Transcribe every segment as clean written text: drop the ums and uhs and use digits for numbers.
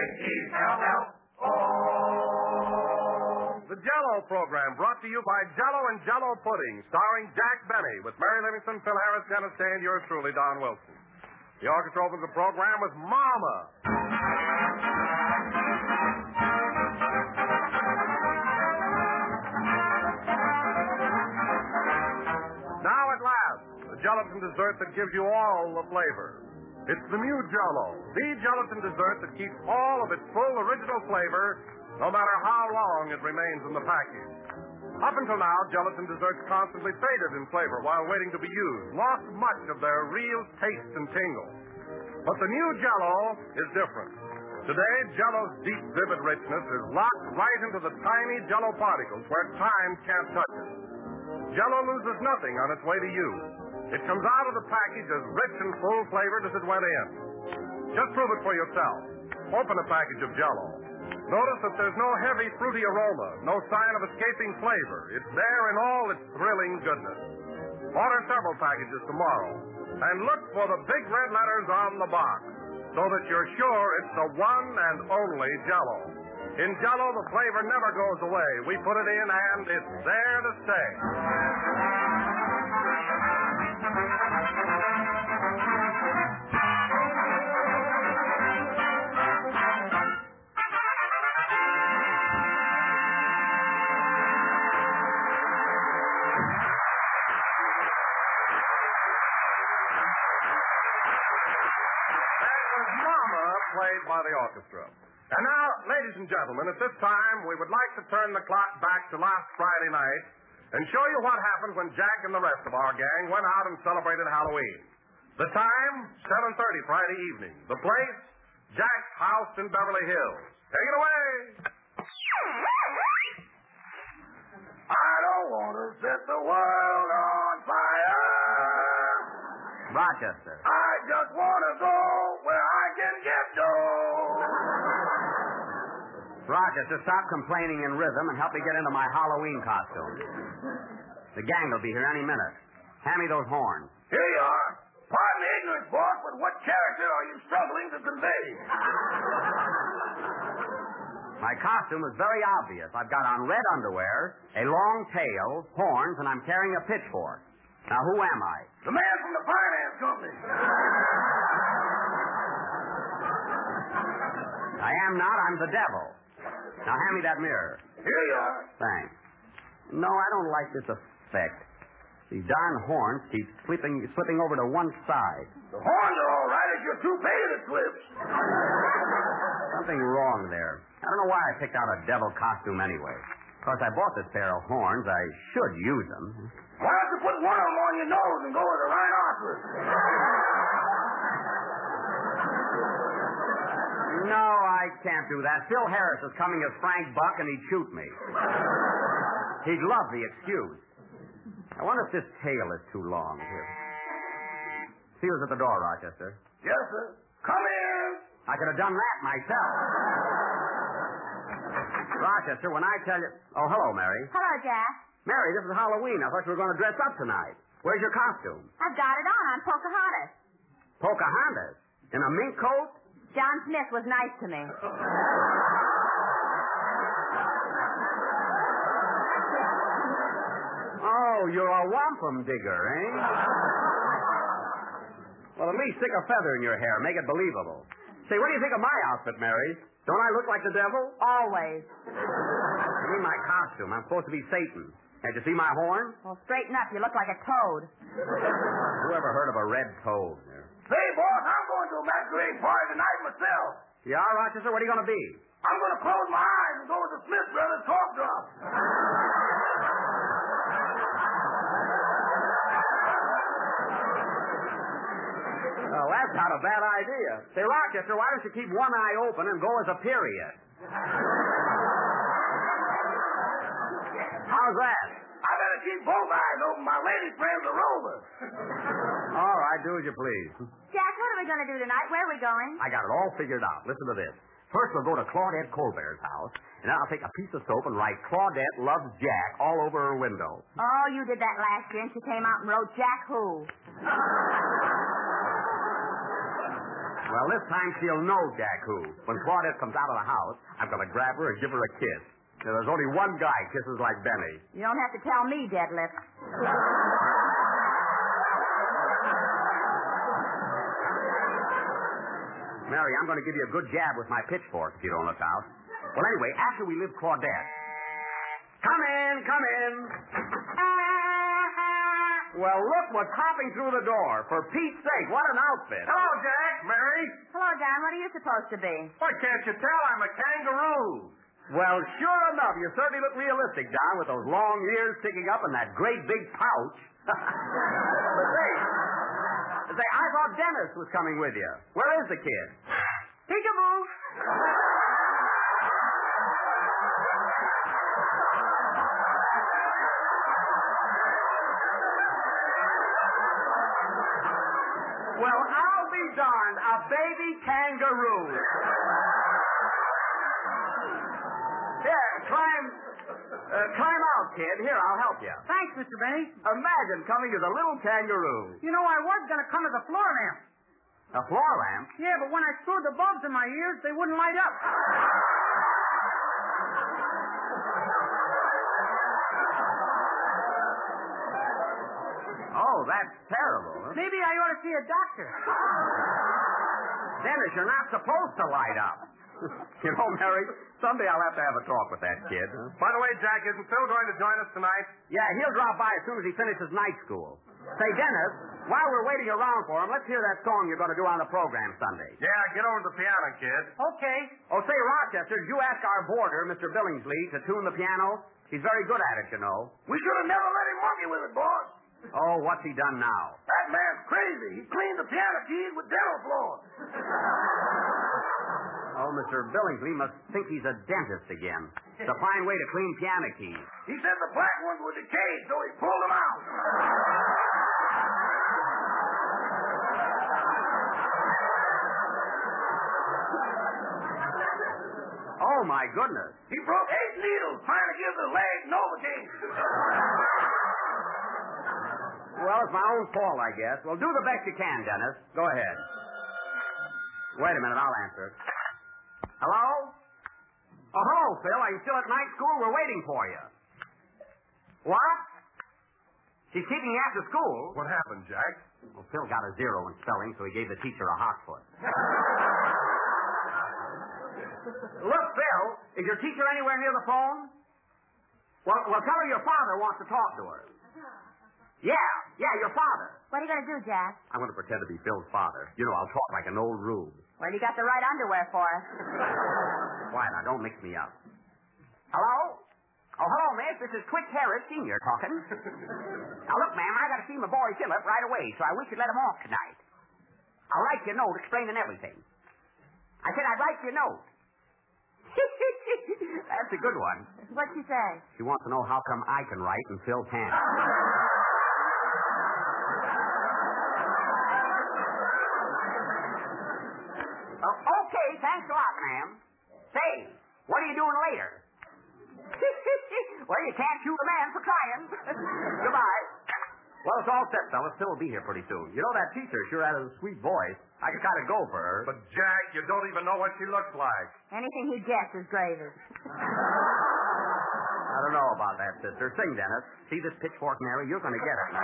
J-E-L-L-O. The Jell-O program brought to you by Jell-O and Jell-O Pudding, starring Jack Benny, with Mary Livingston, Phil Harris, Dennis Day, and yours truly, Don Wilson. The orchestra opens the program with Mama. Now at last, the gelatin dessert that gives you all the flavor. It's the new Jell-O, the gelatin dessert that keeps all of its full original flavor, no matter how long it remains in the package. Up until now, gelatin desserts constantly faded in flavor while waiting to be used, lost much of their real taste and tingle. But the new Jell-O is different. Today, Jell-O's deep, vivid richness is locked right into the tiny Jell-O particles where time can't touch it. Jell-O loses nothing on its way to you. It comes out of the package as rich and full-flavored as it went in. Just prove it for yourself. Open a package of Jell-O. Notice that there's no heavy, fruity aroma, no sign of escaping flavor. It's there in all its thrilling goodness. Order several packages tomorrow, and look for the big red letters on the box, so that you're sure it's the one and only Jell-O. In Jell-O, the flavor never goes away. We put it in, and it's there to stay. Played by the orchestra. And now, ladies and gentlemen, at this time, we would like to turn the clock back to last Friday night and show you what happened when Jack and the rest of our gang went out and celebrated Halloween. The time, 7:30 Friday evening. The place, Jack's house in Beverly Hills. Take it away! I don't want to set the world on fire. Rochester. I just want to go where I can get dough. Rochester, stop complaining in rhythm and help me get into my Halloween costume. The gang will be here any minute. Hand me those horns. Here you are. Pardon the ignorance, boss, but what character are you struggling to convey? My costume is very obvious. I've got on red underwear, a long tail, horns, and I'm carrying a pitchfork. Now, who am I? The man from the finance company. I am not. I'm the devil. Now, hand me that mirror. Here you are. Thanks. No, I don't like this effect. These darn horns keep slipping over to one side. The horns are all right if you're too paid it slips. Something wrong there. I don't know why I picked out a devil costume anyway. Of course, I bought this pair of horns. I should use them. Why don't you put one of them on your nose and go with a rhinoceros? No, I can't do that. Phil Harris is coming as Frank Buck, and he'd shoot me. He'd love the excuse. I wonder if this tail is too long. Here. See who's at the door, Rochester. Yes, sir. Come in. I could have done that myself. Rochester, when I tell you... Oh, hello, Mary. Hello, Jack. Mary, this is Halloween. I thought you were going to dress up tonight. Where's your costume? I've got it on. I'm Pocahontas. Pocahontas? In a mink coat? John Smith was nice to me. Oh, you're a wampum digger, eh? Well, at least stick a feather in your hair. Make it believable. Say, what do you think of my outfit, Mary? Don't I look like the devil? Always. I mean my costume. I'm supposed to be Satan. Had you see my horn? Well, straighten up. You look like a toad. Who ever heard of a red toad? Say, boss, I'm going to a masquerade party tonight myself. Yeah, Rochester, what are you going to be? I'm going to close my eyes and go with the Smith Brothers talk drop. Well, that's not a bad idea. Say, Rochester, why don't you keep one eye open and go as a period? How's that? I better keep both eyes open. My lady friend's a rover. All right, do as you please. Jack, what are we going to do tonight? Where are we going? I got it all figured out. Listen to this. First, we'll go to Claudette Colbert's house, and then I'll take a piece of soap and write Claudette loves Jack all over her window. Oh, you did that last year, and she came out and wrote Jack who? Well, this time she'll know Jack who. When Claudette comes out of the house, I'm going to grab her and give her a kiss. Now, there's only one guy kisses like Benny. You don't have to tell me, Deadlift. Mary, I'm going to give you a good jab with my pitchfork if you don't look out. Well, anyway, after we leave Claudette. Come in, come in. Well, look what's hopping through the door. For Pete's sake, what an outfit. Hello, Jack. Mary. Hello, Don. What are you supposed to be? Why can't you tell I'm a kangaroo? Well, sure enough, you certainly look realistic, Don, with those long ears sticking up and that great big pouch. But say, I thought Dennis was coming with you. Where is the kid? Peekaboo. Well, I'll be darned. A baby kangaroo. Here, climb out, kid. Here, I'll help you. Thanks, Mr. Benny. Imagine coming as a little kangaroo. You know, I was going to come as a floor lamp. A floor lamp? Yeah, but when I screwed the bulbs in my ears, they wouldn't light up. Oh, that's terrible. Huh? Maybe I ought to see a doctor. Dennis, you're not supposed to light up. You know, Mary, someday I'll have to have a talk with that kid. Huh? By the way, Jack, isn't Phil going to join us tonight? Yeah, he'll drop by as soon as he finishes night school. Say, Dennis, while we're waiting around for him, let's hear that song you're going to do on the program Sunday. Yeah, get over to the piano, kid. Okay. Oh, say, Rochester, did you ask our boarder, Mr. Billingsley, to tune the piano? He's very good at it, you know. We should have never let him monkey with it, boss. Oh, what's he done now? That man's crazy. He cleaned the piano keys with dental floss. Oh, Mr. Billingsley must think he's a dentist again. It's a fine way to clean piano keys. He said the black ones were decayed, so he pulled them out. Oh, my goodness. He broke 8 needles trying to give the leg Novocaine. Well, it's my own fault, I guess. Well, do the best you can, Dennis. Go ahead. Wait a minute, I'll answer it. Hello? Oh, hello, Phil. Are you still at night school? We're waiting for you. What? She's keeping you after school? What happened, Jack? Well, Phil got a 0 in spelling, so he gave the teacher a hot foot. Look, Phil, is your teacher anywhere near the phone? Well, tell her your father wants to talk to her. Yeah, your father. What are you going to do, Jack? I'm going to pretend to be Phil's father. You know, I'll talk like an old rube. Well, you got the right underwear for us. Quiet now, don't mix me up. Hello? Oh, hello, miss. This is Twitch Harris, Sr. talking. Now, look, ma'am, I got to see my boy Philip right away, so I wish you'd let him off tonight. I'll write you a note explaining everything. I said I'd write you a note. That's a good one. What'd she say? She wants to know how come I can write and Phil can't. Okay, thanks a lot, ma'am. Say, what are you doing later? Well, you can't shoot a man for trying. Goodbye. Well, it's all set, fellas. Phil will be here pretty soon. You know, that teacher sure has a sweet voice. I could kind of go for her. But, Jack, you don't even know what she looks like. Anything he gets is gravy. I don't know about that, sister. Sing, Dennis. See this pitchfork, Mary? You're going to get it.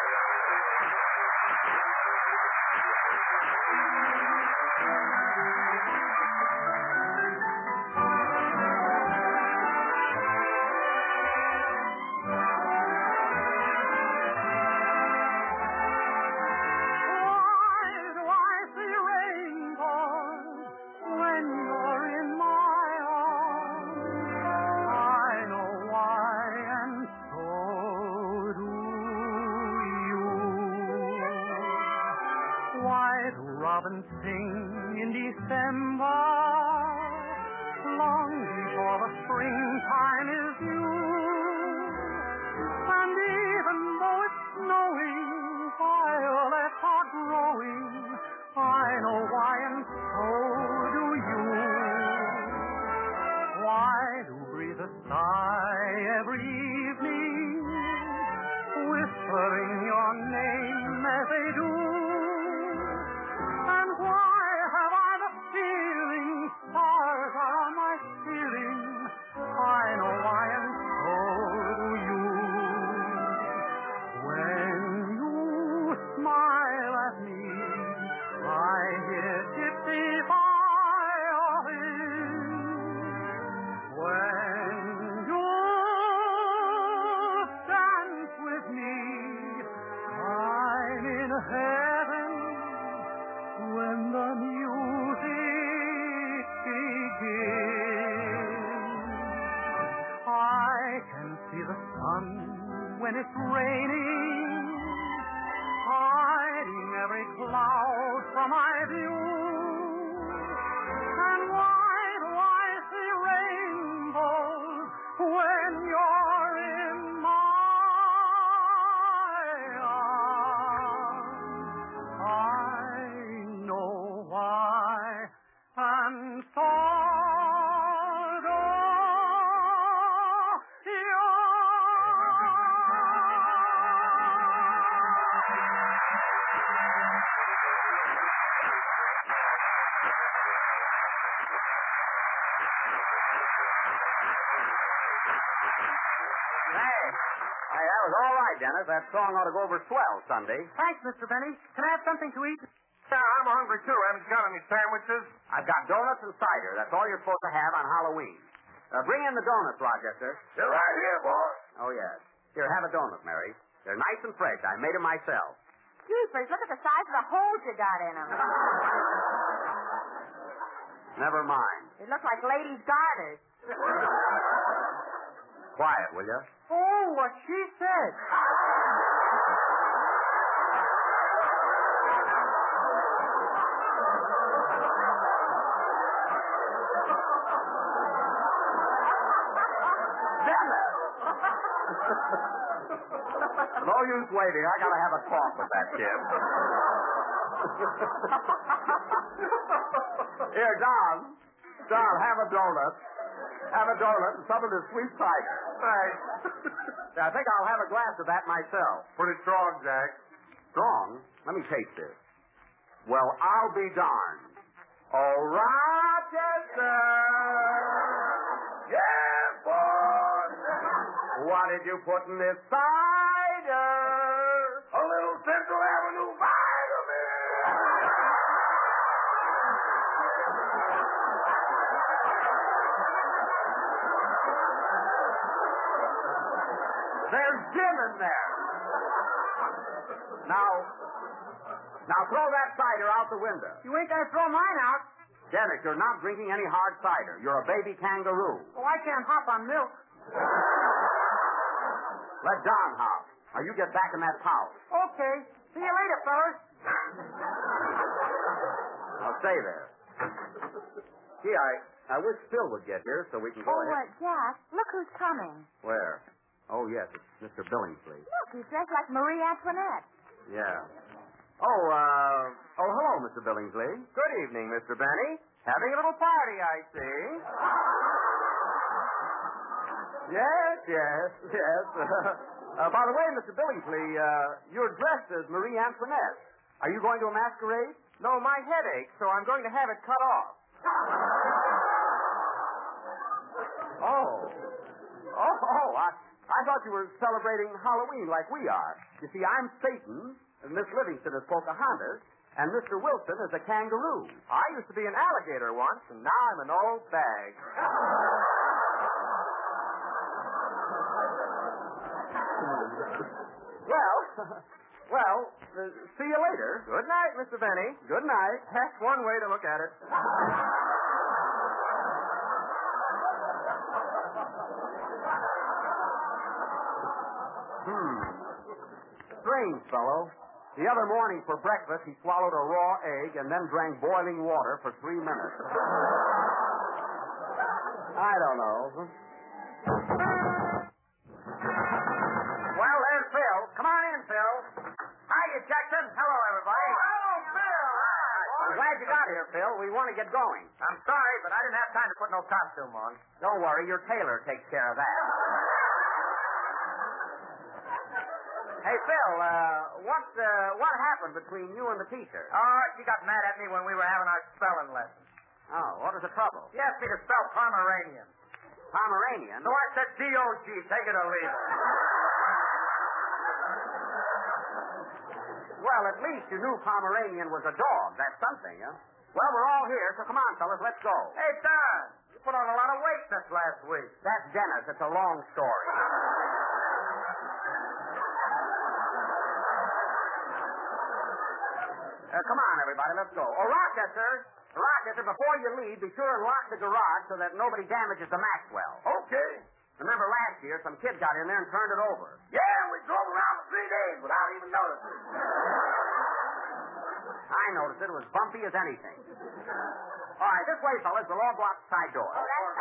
Robin sing in December, long before the springtime is due. And even though it's snowing, violets are growing. I know why, and so do you. Why do breathe a sigh every evening, whispering your name as they do? And why it's raining, hiding every cloud from my view. And why see rainbows when you're in my arms? I know why, and so Hey, that was all right, Dennis. That song ought to go over swell Sunday. Thanks, Mr. Benny. Can I have something to eat? Yeah, I'm hungry, too. Haven't you got any sandwiches? I've got donuts and cider. That's all you're supposed to have on Halloween. Bring in the donuts, Rochester. They're right here, boss. Oh, yes. Here, have a donut, Mary. They're nice and fresh. I made them myself. Jeepers, look at the size of the holes you got in them. Never mind. They look like ladies' garters. Quiet, will you? Oh, what she said. No use waiting. I gotta have a talk with that kid. Here, Don. Don, have a donut. Have a donut and some of this sweet cider. Thanks. I think I'll have a glass of that myself. Pretty strong, Jack. Strong? Let me taste this. Well, I'll be darned. Oh, Rochester! Yes, boss. What did you put in this cider? A little Central Avenue vitamin. There's Jim in there. Now throw that cider out the window. You ain't gonna throw mine out. Dennis, you're not drinking any hard cider. You're a baby kangaroo. Oh, I can't hop on milk. Let Don hop. Now you get back in that house. Okay. See you later, fellas. Now stay there. Gee, I wish Phil would get here so we can go ahead. Jack, look who's coming. Where? Oh, yes, it's Mr. Billingsley. Look, he's dressed like Marie Antoinette. Yeah. Oh, hello, Mr. Billingsley. Good evening, Mr. Benny. Having a little party, I see. Yes. By the way, Mr. Billingsley, you're dressed as Marie Antoinette. Are you going to a masquerade? No, my head aches, so I'm going to have it cut off. I thought you were celebrating Halloween like we are. You see, I'm Satan, and Miss Livingston is Pocahontas, and Mr. Wilson is a kangaroo. I used to be an alligator once, and now I'm an old bag. Well, see you later. Good night, Mr. Benny. Good night. That's one way to look at it. Strange fellow. The other morning for breakfast, he swallowed a raw egg and then drank boiling water for 3 minutes. I don't know. Well, there's Phil. Come on in, Phil. Hiya, Jackson. Hello, everybody. Hello, Phil. I'm glad you got here, Phil. We want to get going. I'm sorry, but I didn't have time to put no costume on. Don't worry, your tailor takes care of that. Hey, Phil, what happened between you and the teacher? Oh, she got mad at me when we were having our spelling lesson. Oh, what is the trouble? She asked me to spell Pomeranian. Pomeranian? So I said D-O-G, take it or leave it. Well, at least you knew Pomeranian was a dog. That's something, huh? Well, we're all here, so come on, fellas, let's go. Hey, Don, you put on a lot of weight since last week. That's Dennis. It's a long story. Come on, everybody, let's go. Oh, Rochester, before you leave, be sure and lock the garage so that nobody damages the Maxwell. Okay. Remember last year, some kid got in there and turned it over. Yeah, we drove around for 3 days without even noticing. I noticed it. It was bumpy as anything. All right, this way, fellas. We'll all go out the side door.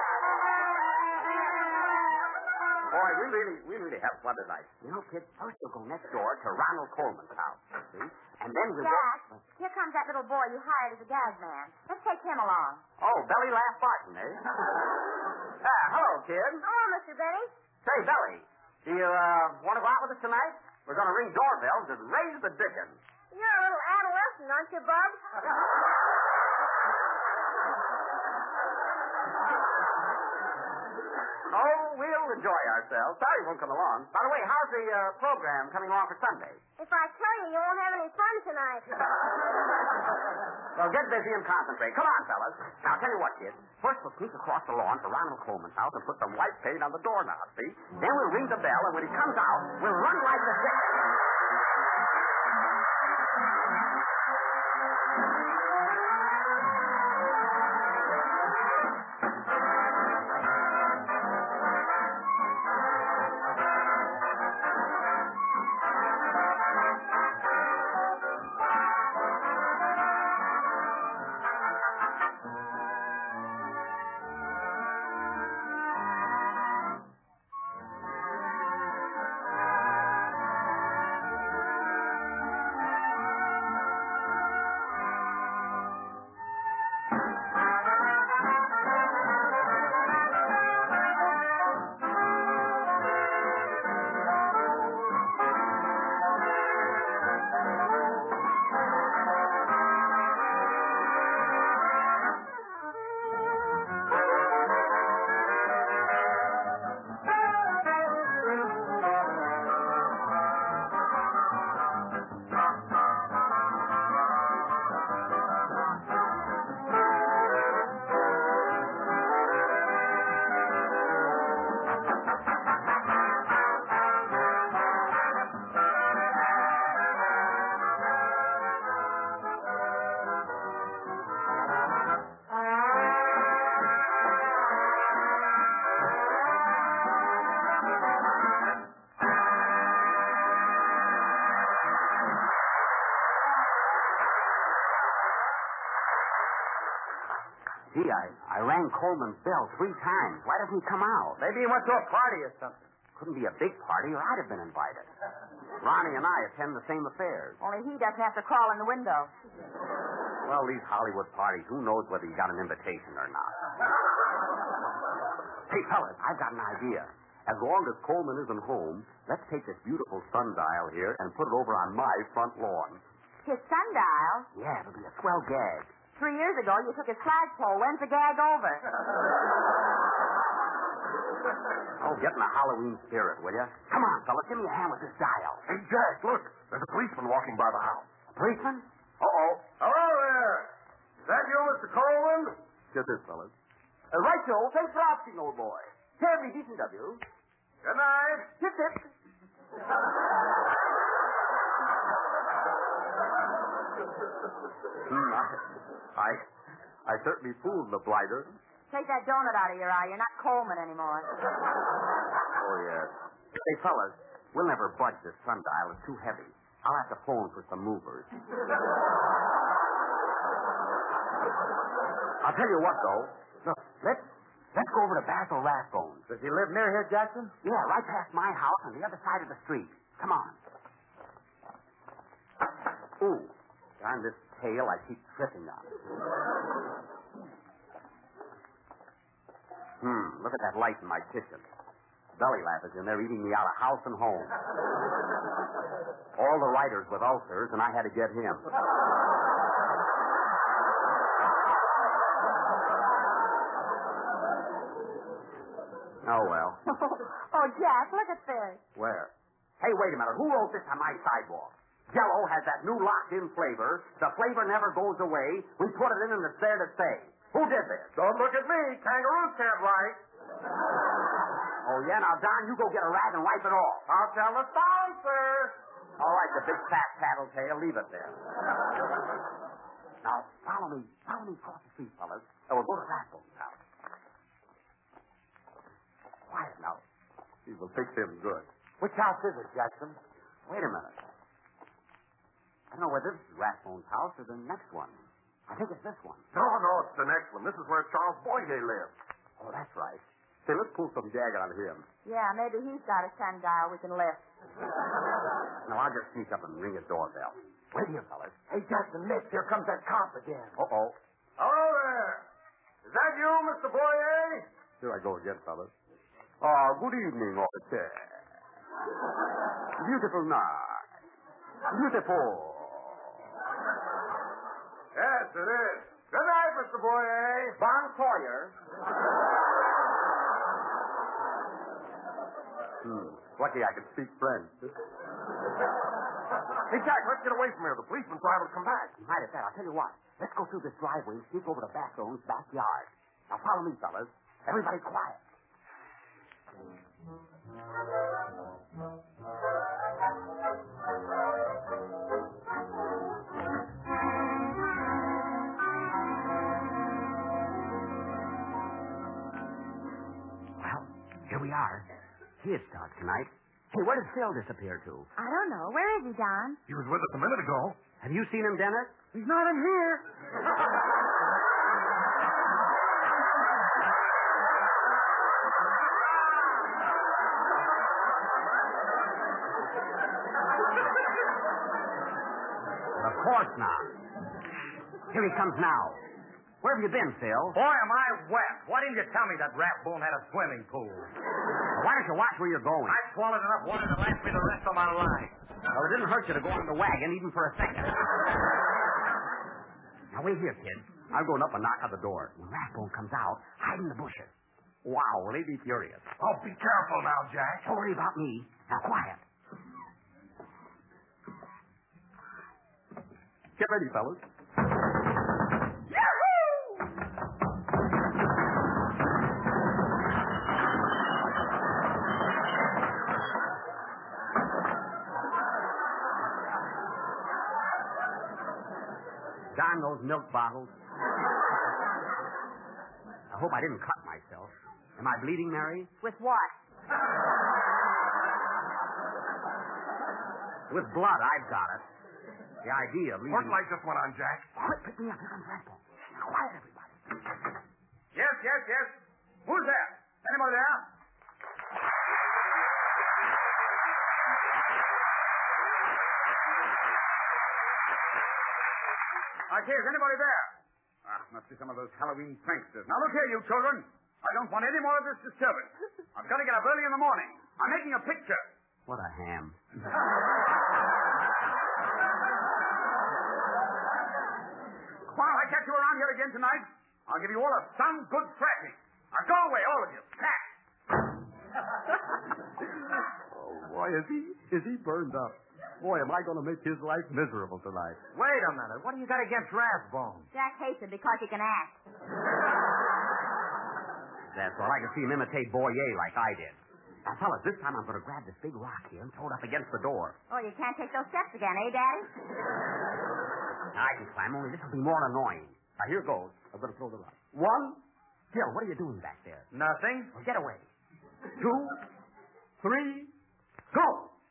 Boy, we really have fun tonight. You know, kid, first we'll go next door to Ronald Coleman's house, see? And then we'll Jack, go... here comes that little boy you hired as a gag man. Let's take him along. Oh, Belly Laugh Barton, eh? Hello, kid. Hello, Mr. Benny. Say, Belly, do you want to go out with us tonight? We're going to ring doorbells and raise the dickens. You're a little adolescent, aren't you, Bub? Oh, we'll enjoy ourselves. Sorry you won't come along. By the way, how's the program coming along for Sunday? If I tell you, you won't have any fun tonight. Well, get busy and concentrate. Come on, fellas. Now, I'll tell you what, kid. First, we'll sneak across the lawn to Ronald Coleman's house and put some white paint on the doorknob, see? Then we'll ring the bell, and when he comes out, we'll run like the dickens. Gee, I rang Coleman's bell 3 times. Why doesn't he come out? Maybe he went to a party or something. Couldn't be a big party, or I'd have been invited. Ronnie and I attend the same affairs. Only he doesn't have to crawl in the window. Well, these Hollywood parties, who knows whether you got an invitation or not? Hey, fellas, I've got an idea. As long as Coleman isn't home, let's take this beautiful sundial here and put it over on my front lawn. His sundial? Yeah, it'll be a swell gag. 3 years ago, you took his flagpole. When's the gag over? Oh, get in the Halloween spirit, will you? Come on, fellas, give me a hand with this dial. Hey, Jack, look. There's a policeman walking by the house. A policeman? Uh-oh. Hello there. Is that you, Mr. Coleman? Get this, fellas. Right, Joe. Thanks for asking, old boy. Terribly decent of you. Good night. Tip, tip. I certainly fooled the blighter. Take that donut out of your eye. You're not Coleman anymore. Oh, yes. Hey, fellas, we'll never budge this sundial. It's too heavy. I'll have to phone for some movers. I'll tell you what, though. Look, let's go over to Basil Rathbone's. Does he live near here, Jackson? Yeah, right past my house on the other side of the street. Come on. Ooh, darn this tail I keep tripping on. Look at that light in my kitchen. Belly Laugh is in there eating me out of house and home. All the writers with ulcers, and I had to get him. Oh, well. Oh, Jack, look at this. Where? Hey, wait a minute. Who wrote this on my sidewalk? Jell-O has that new locked-in flavor. The flavor never goes away. We put it in and it's there to stay. Who did this? Don't look at me. Kangaroos can't write. Oh, yeah? Now, Don, you go get a rag and wipe it off. I'll tell the sponsor. All right, the big fat tattletale. Leave it there. Now, follow me across the street, fellas, and we'll go to Rathbone's house. Quiet now. Take them good. Which house is it, Jackson? Wait a minute. I don't know whether this is Rathbone's house or the next one. I think it's this one. No, it's the next one. This is where Charles Boyer lives. Oh, that's right. Say, let's pull some gag out of him. Yeah, maybe he's got a sundial we can lift. No, I'll just sneak up and ring his doorbell. Wait here, fellas. Hey, Jackson, Mitch, here comes that cop again. Uh-oh. Hello there. Is that you, Mr. Boyer? Here I go again, fellas. Good evening, officer. Beautiful night. Beautiful. Yes, it is. Good night, Mr. Boyer. Bon Sawyer. Lucky I can speak French. Hey, Jack, let's get away from here. The policeman's liable to come back. Right at that. I'll tell you what. Let's go through this driveway and sneak over to Bathroom's backyard. Now, follow me, fellas. Everybody quiet. Well, here we are. He is dark tonight. Hey, where did Phil disappear to? I don't know. Where is he, Don? He was with us a minute ago. Have you seen him, Dennis? He's not in here. Of course not. Here he comes now. Where have you been, Phil? Boy, am I wet. Why didn't you tell me that Rathbone had a swimming pool? Why don't you watch where you're going? I've swallowed enough water to last me the rest of my life. Well, it didn't hurt you to go on the wagon even for a second. Now, wait here, kid. I'm going up and knock on the door. When Rathbone comes out, hide in the bushes. Wow, will they be furious? Oh, be careful now, Jack. Don't worry about me. Now, quiet. Get ready, fellas. Darn those milk bottles. I hope I didn't cut myself. Am I bleeding, Mary? With what? With blood, I've got it. The idea of leaving... What light just went on, Jack? Quick, pick me up. Here comes Rathbone. Now, quiet, everybody. Yes. Who's there? Anybody there? I say, is anybody there? Must be some of those Halloween pranksters. Now, look here, you children. I don't want any more of this disturbance. I've got to get up early in the morning. I'm making a picture. What a ham. While I catch you around here again tonight, I'll give you all a some good thrashing. Now, go away, all of you. Cat. Oh, boy, is he burned up. Boy, am I going to make his life miserable tonight. Wait a minute. What do you got against Rathbone? Jack hates him because he can act. That's all. I can see him imitate Boyer like I did. Now, fellas, this time I'm going to grab this big rock here and throw it up against the door. Oh, you can't take those steps again, eh, Daddy? I can climb, only this will be more annoying. Now, here goes. I'm going to throw the rock. 1. Phil, what are you doing back there? Nothing. Well, get away. 2, 3, go!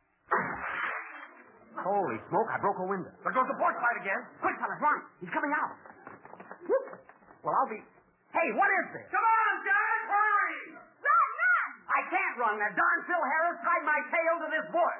Holy smoke, I broke a window. There goes the porch light again. Quick, fellas, run. He's coming out. Well, I'll be... Hey, what is this? Come on, Jack, hurry! Run! I can't run. That darn Phil Harris tied my tail to this bush.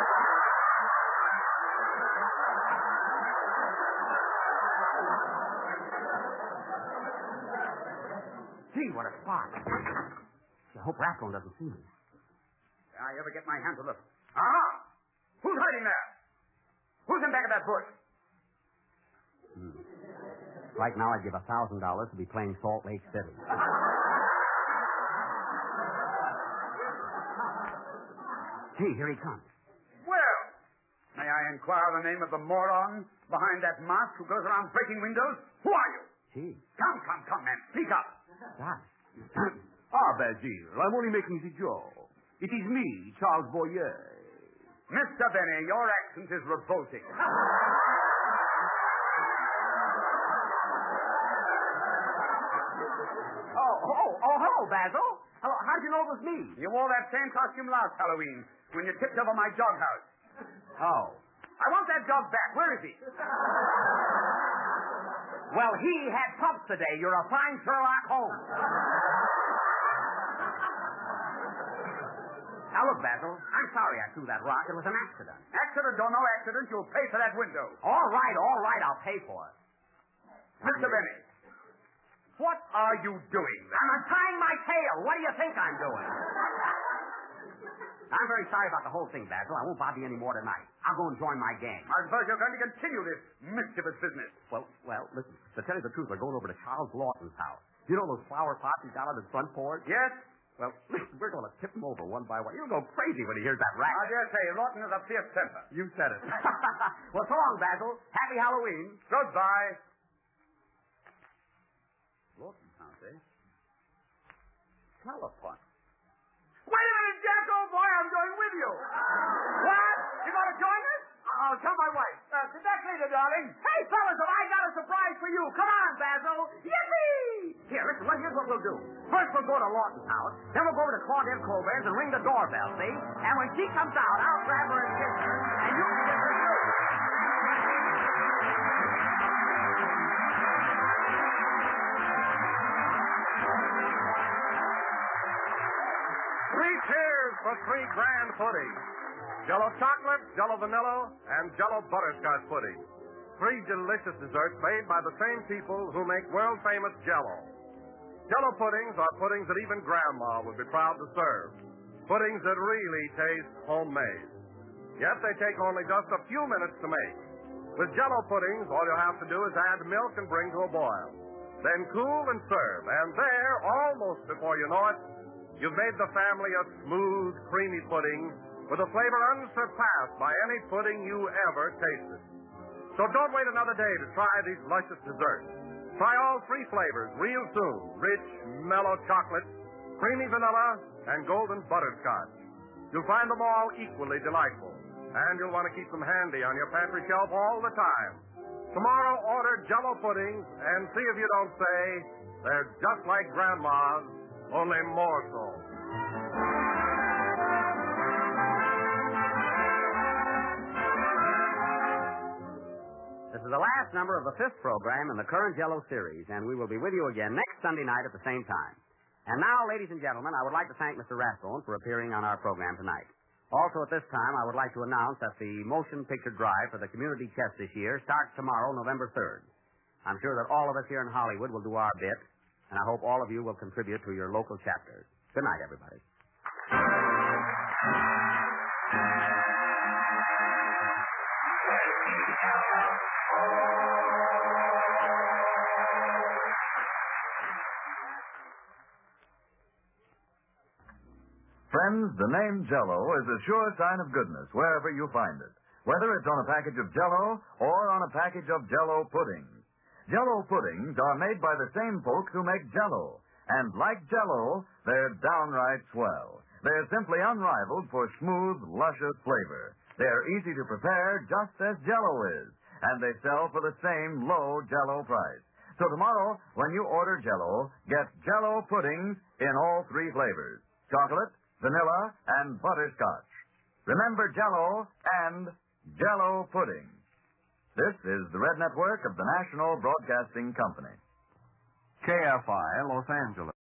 Gee, what a spot. I hope Rathbone doesn't see me. I ever get my hands on the... Who's hiding there? Who's in back of that bush? Right now, I'd give $1,000 to be playing Salt Lake City. Gee, here he comes. Well, may I inquire the name of the moron behind that mask who goes around breaking windows? Who are you? Gee, Come, man. Speak up. God. Basil, I'm only making the joke. It is me, Charles Boyer. Mr. Benny, your accent is revolting. Hello, Basil. Hello, how'd you know it was me? You wore that same costume last Halloween when you tipped over my dog house. Oh. I want that dog back. Where is he? Well, he had pups today. You're a fine Sherlock Holmes. Now, look, Basil, I'm sorry I threw that rock. It was an accident. Accident or no accident, you'll pay for that window. All right, I'll pay for it. Mr. Benny, what are you doing there? I'm untying my tail. What do you think I'm doing? I'm very sorry about the whole thing, Basil. I won't bother you any more tonight. I'll go and join my gang. I suppose you're going to continue this mischievous business. Well, listen, to tell you the truth, we're going over to Charles Lawton's house. You know those flower pots he's got on his front porch? Yes? Well, listen, we're going to tip them over one by one. He'll go crazy when he hears that I racket. dare say, Lawton has a fierce temper. You said it. Well, so long, Basil. Happy Halloween. Goodbye. Lawton's house, eh? Telephone. Wait a minute, Jack, old boy, I'm going with you. What? You going to join us? I'll tell my wife. Did that later, darling? Hey, fellas, have I got a surprise for you. Come on, Basil. Yippee! Here, listen, here's what we'll do. First, we'll go to Lawton's house. Then we'll go over to Claudette Colbert's and ring the doorbell, see? And when she comes out, I'll grab her and kiss her, and you can kiss her, too. Three cheers for three grand puddings. Jello chocolate, Jello vanilla, and Jello butterscotch pudding. Three delicious desserts made by the same people who make world-famous Jello. Jello puddings are puddings that even Grandma would be proud to serve. Puddings that really taste homemade. Yet they take only just a few minutes to make. With Jello puddings, all you have to do is add milk and bring to a boil. Then cool and serve. And there, almost before you know it, you've made the family a smooth, creamy pudding with a flavor unsurpassed by any pudding you ever tasted. So don't wait another day to try these luscious desserts. Try all three flavors real soon. Rich, mellow chocolate, creamy vanilla, and golden butterscotch. You'll find them all equally delightful. And you'll want to keep them handy on your pantry shelf all the time. Tomorrow, order Jello puddings and see if you don't say they're just like Grandma's, only more so. This is the last number of the fifth program in the current Jello series, and we will be with you again next Sunday night at the same time. And now, ladies and gentlemen, I would like to thank Mr. Rathbone for appearing on our program tonight. Also, at this time, I would like to announce that the motion picture drive for the community chest this year starts tomorrow, November 3rd. I'm sure that all of us here in Hollywood will do our bit, and I hope all of you will contribute to your local chapters. Good night, everybody. Friends, the name Jell-O is a sure sign of goodness wherever you find it, whether it's on a package of Jell-O or on a package of Jell-O puddings. Jell-O puddings are made by the same folks who make Jell-O, and like Jell-O, they're downright swell. They're simply unrivaled for smooth, luscious flavor. They're easy to prepare just as Jell-O is, and they sell for the same low Jell-O price. So tomorrow, when you order Jell-O, get Jell-O puddings in all three flavors: chocolate, vanilla, and butterscotch. Remember Jell-O and Jell-O pudding. This is the Red Network of the National Broadcasting Company. KFI, Los Angeles.